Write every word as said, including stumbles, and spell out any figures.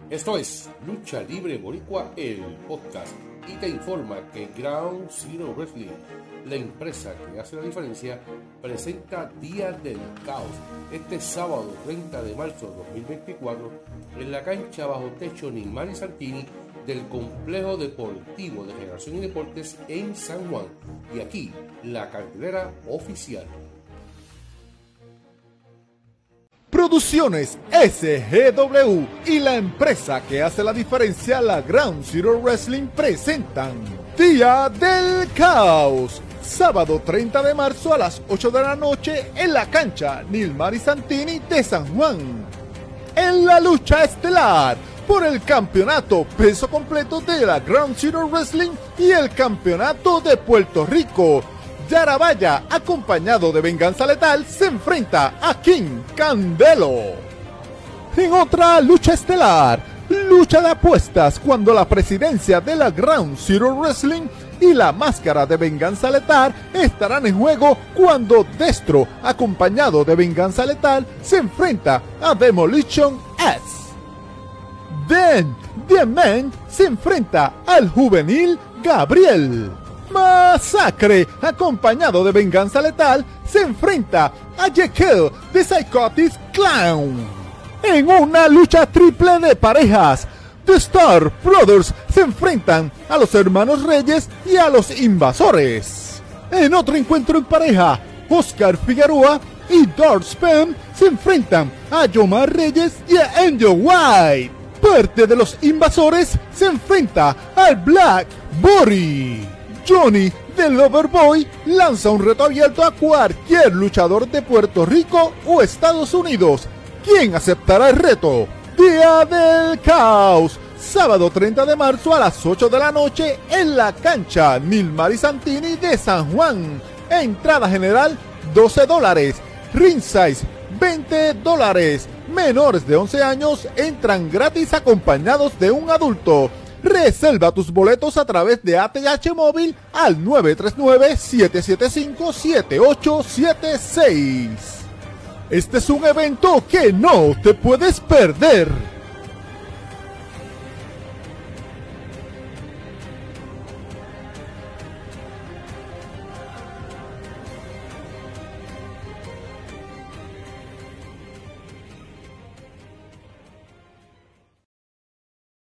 Esto es Lucha Libre Boricua, el podcast, y te informa que Ground Zero Wrestling, la empresa que hace la diferencia, presenta Día del Caos este sábado treinta de marzo de dos mil veinticuatro en la cancha bajo techo Nilmari Santini del Complejo Deportivo de Generación y Deportes en San Juan, y aquí la cartelera oficial. Producciones S G W y la empresa que hace la diferencia, la Ground Zero Wrestling, presentan Día del Caos, sábado treinta de marzo a las ocho de la noche en la cancha Nilmari Santini de San Juan. En la lucha estelar por el campeonato peso completo de la Ground Zero Wrestling y el campeonato de Puerto Rico, Yarabaya, acompañado de Venganza Letal, se enfrenta a King Candelo. En otra lucha estelar, lucha de apuestas, cuando la presidencia de la Ground Zero Wrestling y la máscara de Venganza Letal estarán en juego cuando Destro, acompañado de Venganza Letal, se enfrenta a Demolition S. Then, The Man se enfrenta al juvenil Gabriel. Masacre, acompañado de Venganza Letal, se enfrenta a Jekyll de Psychotic Clown. En una lucha triple de parejas, The Star Brothers se enfrentan a los Hermanos Reyes y a los Invasores. En otro encuentro en pareja, Oscar Figueroa y Dark Spam se enfrentan a Yomar Reyes y a Angel White. Parte de los Invasores se enfrenta al Black Body. Johnny, The Loverboy, lanza un reto abierto a cualquier luchador de Puerto Rico o Estados Unidos. ¿Quién aceptará el reto? Día del Caos, sábado treinta de marzo a las ocho de la noche en la cancha Nilmari Santini de San Juan. Entrada general doce dólares, ring size veinte dólares. Menores de once años entran gratis acompañados de un adulto. Reserva tus boletos a través de A T H Móvil al nueve tres nueve, siete siete cinco, siete ocho siete seis. Este es un evento que no te puedes perder.